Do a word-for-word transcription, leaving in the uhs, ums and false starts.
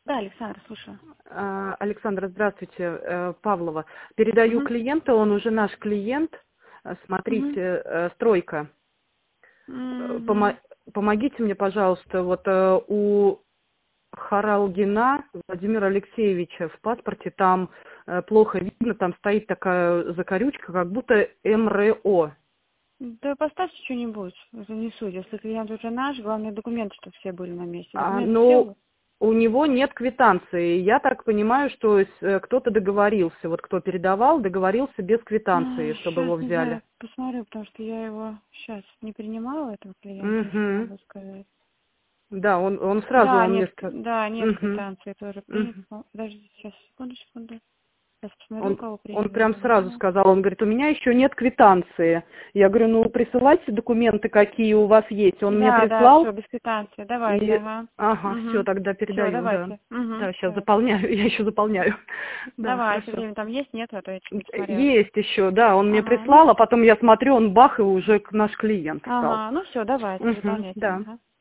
Да, Александр, слушаю. А, Александра, здравствуйте, э, Павлова. Передаю Угу. клиента, он уже наш клиент. Э, Угу. Смотрите, э, стройка. Э, Угу. помо- Помогите мне, пожалуйста, вот э, у Харалгина Владимира Алексеевича в паспорте там э, плохо видно, там стоит такая закорючка, как будто эм эр о. Да поставьте что-нибудь, занесу. Если клиент уже наш, главное документы, чтобы все были на месте. А, Документы все но вы? у него нет квитанции. Я так понимаю, что э, кто-то договорился, вот кто передавал, договорился без квитанции, чтобы Сейчас, его не взяли. знаю, посмотрю, потому что я его сейчас не принимала, этого клиента, уже не Угу. могу сказать. Да, он, он сразу, Да, он мне нет, сказал. да, нет Угу. квитанции, тоже принят. Угу. Подожди, сейчас, секунду, секунду. Сейчас посмотрю, у Он, кого он приняли прям уже, сразу да. сказал, он говорит, у меня еще нет квитанции. Я говорю, ну присылайте документы, какие у вас есть. Он мне Да, да, все, прислал, без квитанции. Давайте, и, ага. ага, все, Угу. тогда Все, передаю, да. давайте. Угу. Да, сейчас Все. заполняю, я еще заполняю. Да, Давайте, хорошо. время там есть, нет, а то я чуть не посмотрела. Есть еще, да, он мне Ага, ну, прислал, а потом я смотрю, он бах, и уже к- наш клиент стал. ага, ну все, давайте, Угу, заполняйте. да. Ага.